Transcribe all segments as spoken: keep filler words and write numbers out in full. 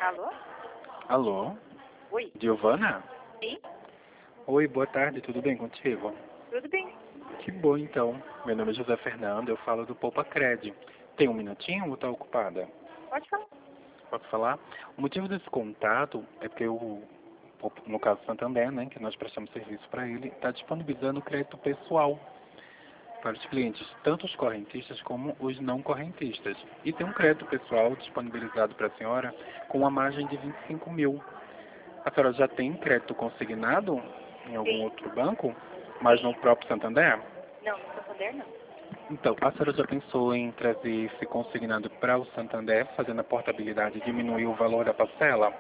Alô? Alô? Oi? Giovana? Sim? Oi, boa tarde, tudo bem contigo? Tudo bem? Que bom então. Meu nome é José Fernando, eu falo do Poupa Cred. Tem um minutinho ou tá ocupada? Pode falar. Posso falar? O motivo desse contato é porque o, no caso Santander, né, que nós prestamos serviço para ele, está disponibilizando crédito pessoal para os clientes, tanto os correntistas como os não correntistas. E tem um crédito pessoal disponibilizado para a senhora com uma margem de vinte e cinco mil. A senhora já tem crédito consignado em algum Sim. outro banco, mas no próprio Santander? Não, no Santander não. Então, a senhora já pensou em trazer esse consignado para o Santander, fazendo a portabilidade e diminuir o valor da parcela?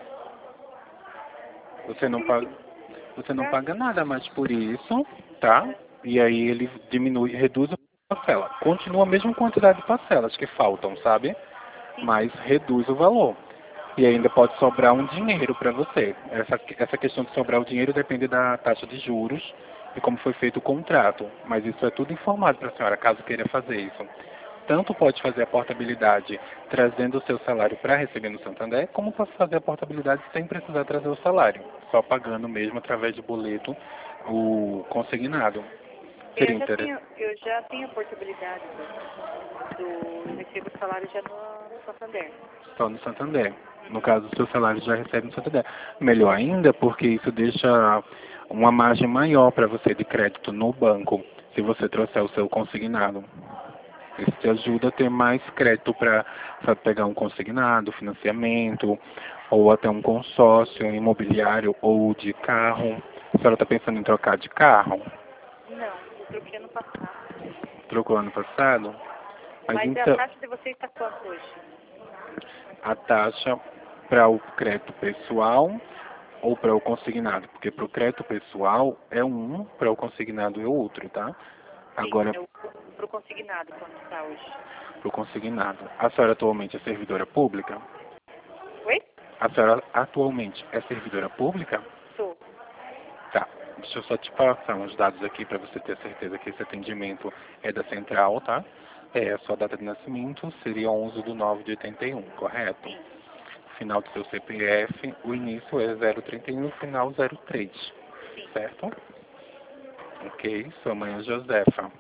Você não paga, você não paga nada mais por isso, tá? E aí ele diminui, reduz a parcela. Continua a mesma quantidade de parcelas que faltam, sabe? Mas reduz o valor. E ainda pode sobrar um dinheiro para você. Essa, essa questão de sobrar o dinheiro depende da taxa de juros e como foi feito o contrato. Mas isso é tudo informado para a senhora, caso queira fazer isso. Tanto pode fazer a portabilidade trazendo o seu salário para receber no Santander, como pode fazer a portabilidade sem precisar trazer o salário, só pagando mesmo através de boleto o consignado. Seria Eu já interessante. tenho, eu já tenho a portabilidade do, do eu recebo o salário já no, no Santander. Só no Santander. No caso, o seu salário já recebe no Santander. Melhor ainda, porque isso deixa uma margem maior para você de crédito no banco, se você trouxer o seu consignado. Isso te ajuda a ter mais crédito para pegar um consignado, financiamento, ou até um consórcio imobiliário ou de carro. A senhora está pensando em trocar de carro? Não, eu troquei ano passado. Trocou ano passado? Mas Mas a então, taxa de vocês está quanto hoje? a taxa para o crédito pessoal ou para o consignado? Porque para o crédito pessoal é um, para o consignado é outro, tá? Sim, Agora, eu pro consignado quanto está hoje? para o consignado. A senhora atualmente é servidora pública? Oi? A senhora atualmente é servidora pública? Sou. Tá. Deixa eu só te passar uns dados aqui para você ter certeza que esse atendimento é da central, tá? É, a sua data de nascimento seria onze de nove de oitenta e um, correto? Sim. Final do seu C P F, o início é zero trinta e um, o final zero três, Sim. certo? Ok, sua mãe é Josefa.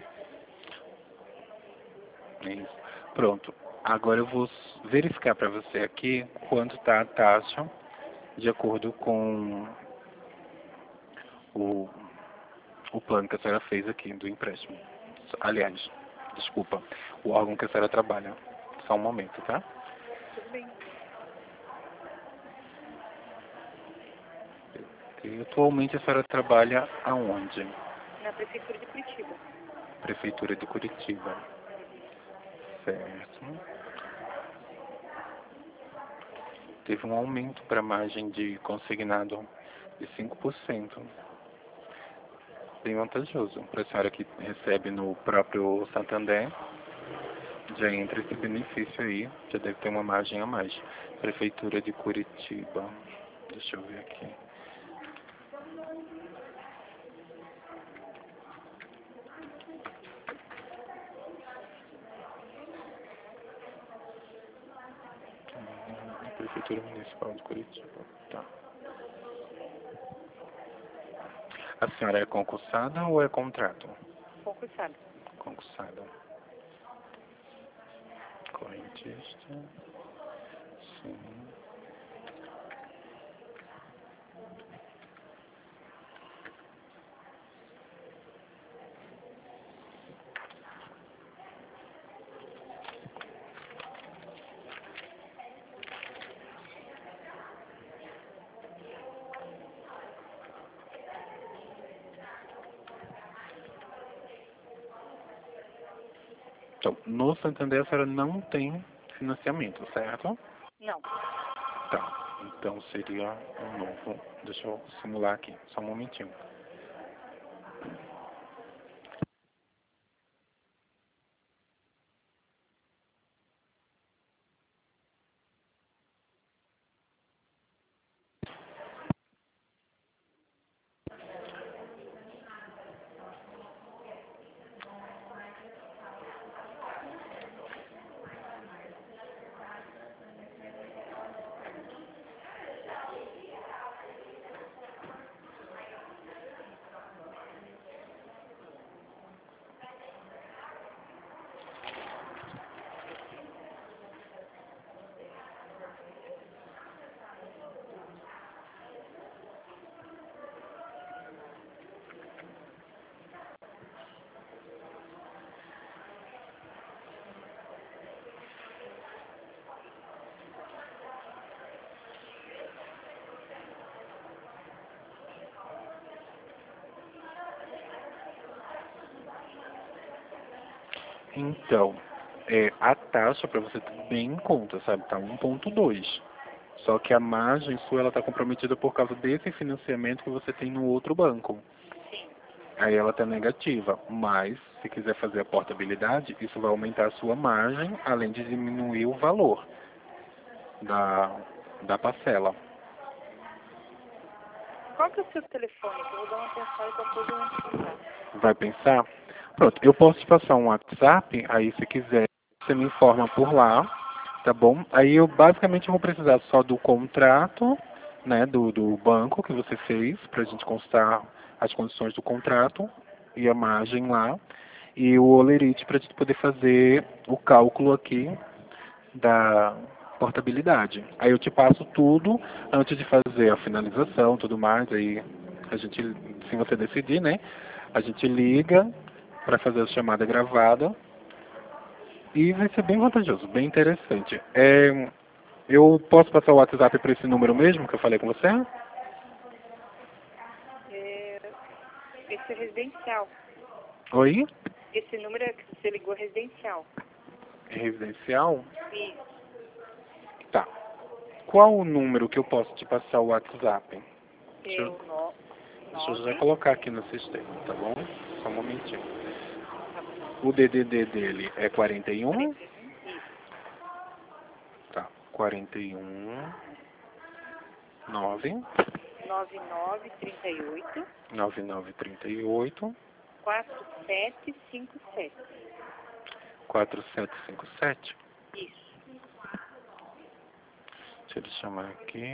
Isso. Pronto. Agora eu vou verificar para você aqui quanto está a taxa de acordo com o, o plano que a senhora fez aqui do empréstimo. Aliás, desculpa, o órgão que a senhora trabalha. Só um momento, tá? Tudo bem. E atualmente a senhora trabalha aonde? Na prefeitura de Curitiba. Prefeitura de Curitiba. Certo. Teve um aumento para a margem de consignado de cinco por cento. Bem vantajoso para a senhora que recebe no próprio Santander. Já entra esse benefício aí, já deve ter uma margem a mais. Prefeitura de Curitiba. Deixa eu ver aqui. Hum, Prefeitura Municipal de Curitiba. Tá. A senhora é concursada ou é contrato? Concursado. Concursada. Correntista. Sim. Então, no Santander a senhora não tem financiamento, certo? Não. Tá. Então seria um novo. Deixa eu simular aqui, só um momentinho. Então, é, a taxa para você ter bem em conta, sabe? Tá um ponto dois. Só que a margem sua ela está comprometida por causa desse financiamento que você tem no outro banco. Aí ela está negativa, mas se quiser fazer a portabilidade, isso vai aumentar a sua margem, além de diminuir o valor da, da parcela. Qual que é o seu telefone? Que eu vou dar uma pensada para poder pensar. Vai pensar? Pronto, eu posso te passar um WhatsApp, aí se quiser você me informa por lá, tá bom? Aí eu basicamente vou precisar só do contrato, né, do, do banco que você fez, pra gente constar as condições do contrato e a margem lá, e o olerite pra gente poder fazer o cálculo aqui da portabilidade. Aí eu te passo tudo antes de fazer a finalização, tudo mais, aí a gente, se você decidir, né, a gente liga para fazer a chamada gravada e vai ser bem vantajoso, bem interessante. É, eu posso passar o WhatsApp para esse número mesmo que eu falei com você? É, esse é residencial. Oi? Esse número é que você ligou é residencial. Residencial? Isso. Tá. Qual o número que eu posso te passar o WhatsApp? Deixa É eu, o no, deixa eu já nove. colocar aqui no sistema, tá bom? Só um momentinho. Tá bom. O D D D dele é quarenta e um. quarenta e um. Isso. Tá. quarenta e um. nove. nove nove trinta e oito. nove nove trinta e oito. quatro sete cinco sete. quatro sete cinco sete. Isso. Deixa eu chamar aqui.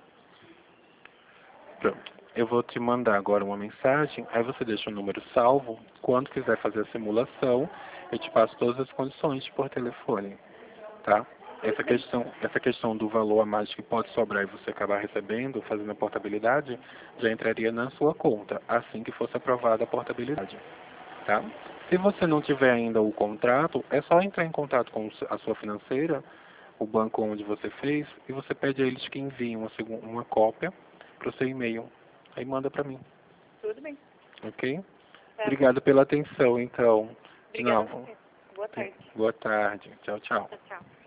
Pronto. Eu vou te mandar agora uma mensagem, aí você deixa o número salvo. Quando quiser fazer a simulação, eu te passo todas as condições por telefone, tá? Essa questão, essa questão do valor a mais que pode sobrar e você acabar recebendo, fazendo a portabilidade, já entraria na sua conta, assim que fosse aprovada a portabilidade, tá? Se você não tiver ainda o contrato, é só entrar em contato com a sua financeira, o banco onde você fez, e você pede a eles que enviem uma, segu- uma cópia para o seu e-mail. Aí manda para mim, Tudo bem. ok? Tá. Obrigado pela atenção, então. De Obrigada a novo. você. Boa tarde. Boa tarde. Tchau, tchau. Tchau, tchau.